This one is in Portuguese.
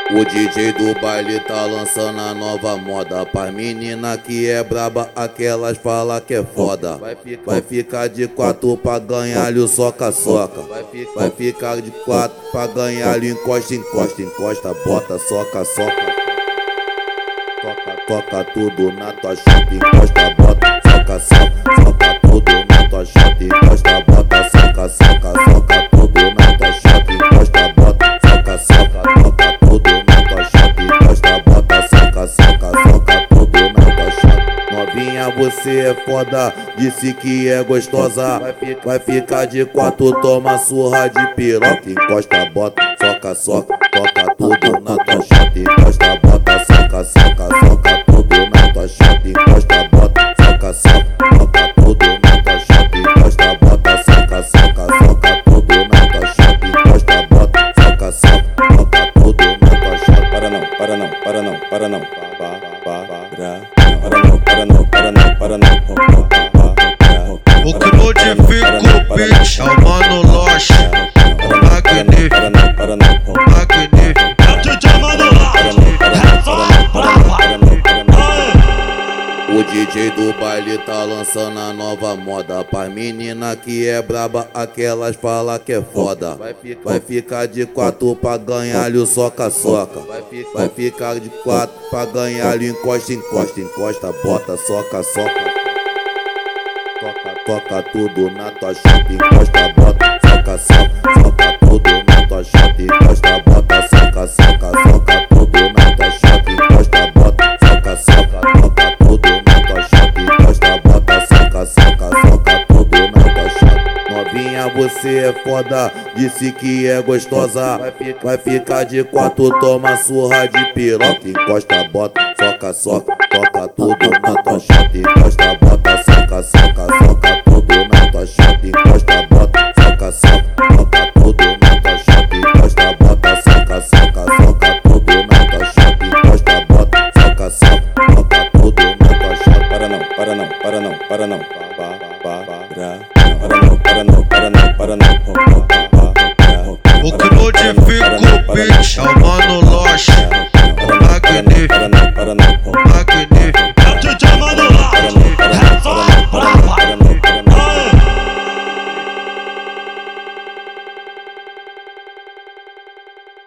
O DJ do baile tá lançando a nova moda. Pra menina que é braba, aquelas fala que é foda. Vai ficar de quatro pra ganhar-lhe o soca-soca. Vai ficar de quatro pra ganhar-lhe encosta, encosta, encosta, bota, soca, soca. Toca tudo na tua chota, encosta, bota, soca, soca. Soca tudo na tua chota, encosta, bota, soca, soca. Soca tudo na tua chota, encosta, bota, soca, soca. Toca tudo na tua chota, encosta, bota, soca, soca. Soca tudo na tua chota. Novinha, você é foda, disse que é gostosa. Vai ficar de quatro, toma surra de piroca. Encosta, bota, soca, soca. Toca tudo na tua chota, encosta, bota, soca, soca. Soca tudo na tua chota, encosta, bota, soca, soca. Toca tudo na tua chota, encosta, bota, soca, soca. Soca tudo na tua chota, encosta, bota, soca, soca. Toca tudo na tua chota. Para não, para não, para não, para não. Para não. O que modifica o beat é o Mano Loche. Magnífico, magnífico. É o DJ Mano Loche, é só a brava. O DJ do baile tá lançando a nova moda. Pra menina que é braba, aquelas fala que é foda. Vai ficar de quatro pra ganhar-lhe o soca-soca. Vai ficar de quatro pra ganhar-lhe encosta, encosta, encosta, bota, soca, soca. Toca tudo na tua chota, encosta, bota, soca, soca. Soca tudo na tua chota, encosta, bota, soca, soca. Soca tudo na tua chota, encosta, bota, soca, soca. Toca tudo na tua chota, encosta, bota, soca, soca. Soca tudo na tua chota. Novinha, você é foda, disse que é gostosa. Vai ficar de quatro, toma surra de piroca. Encosta, bota, soca, soca. Toca tudo na tua chota, encosta, bota, soca, soca. Soca tudo na tua chota, encosta, bota, soca, soca. Toca tudo na tua chota, encosta, bota, soca, soca. Soca tudo na tua chota, encosta, bota, soca, soca. Toca tudo na tua chota. Para não. O que modifica o beat é o Mano Loche. Magnífico.